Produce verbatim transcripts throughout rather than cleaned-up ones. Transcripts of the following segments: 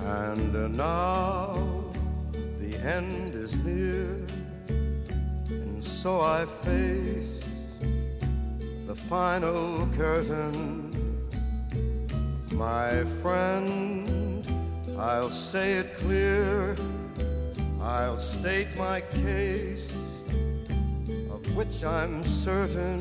And now the end is near, and so I face the final curtain. My friend, I'll say it clear, I'll state my case, of which I'm certain.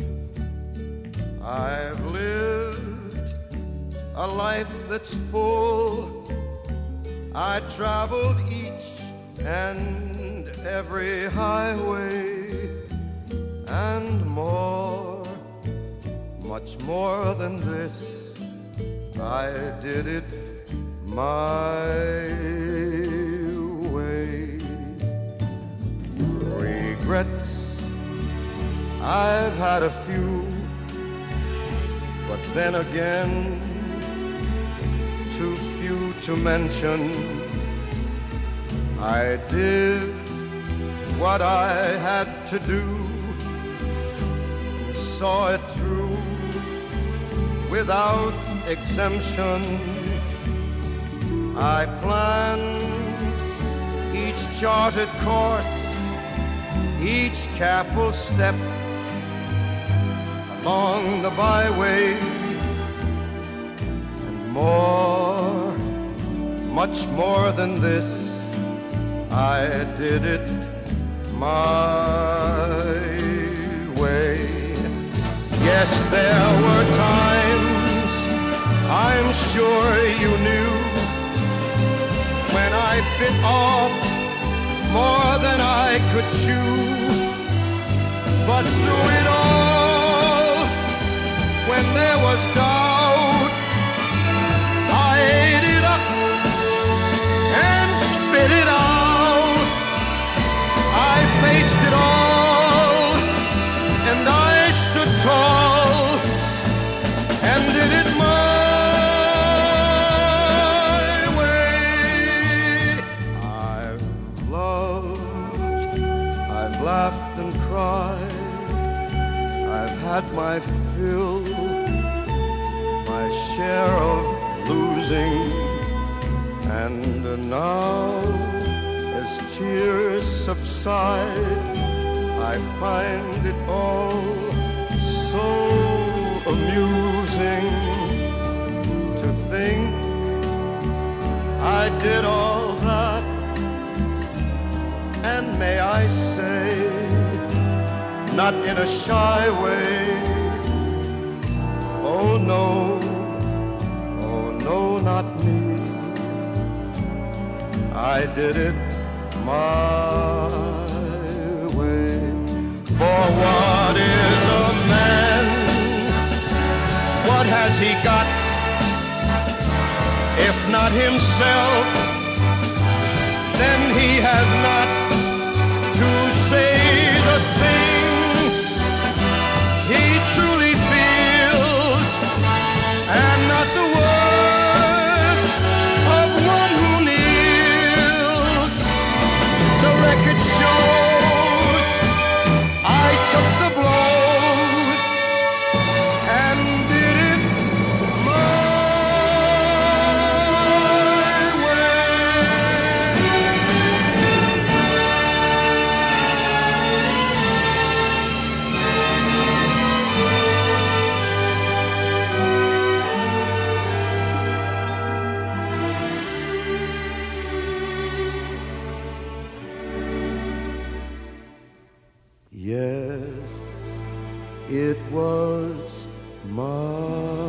I've lived a life that's full. I traveled each and every highway and more, much more than this. I did it my way. Regrets, I've had a few, but then again, too few to mention. I did what I had to do, saw it through without exemption. I planned each charted course, each careful step along the byway, and more, much more than this, I did it my way. Yes, there were times, I'm sure you knew, when I bit off more than I could chew. But through it all, when there was doubt, I ate it up and spit it out. I faced it all, and I stood tall and did it my way. I've loved, I've laughed and cried, I've had my fill, my share of losing, and now as tears subside, I find it all so amusing to think I did all that, and may I say, not in a shy way, oh no, oh no, not me. I did it my way. For what is a man? What has he got, if not himself? Then he has not to say the things he truly feels, and not the words of one who kneels. The record shows I took the blows and did it my Yes, it was my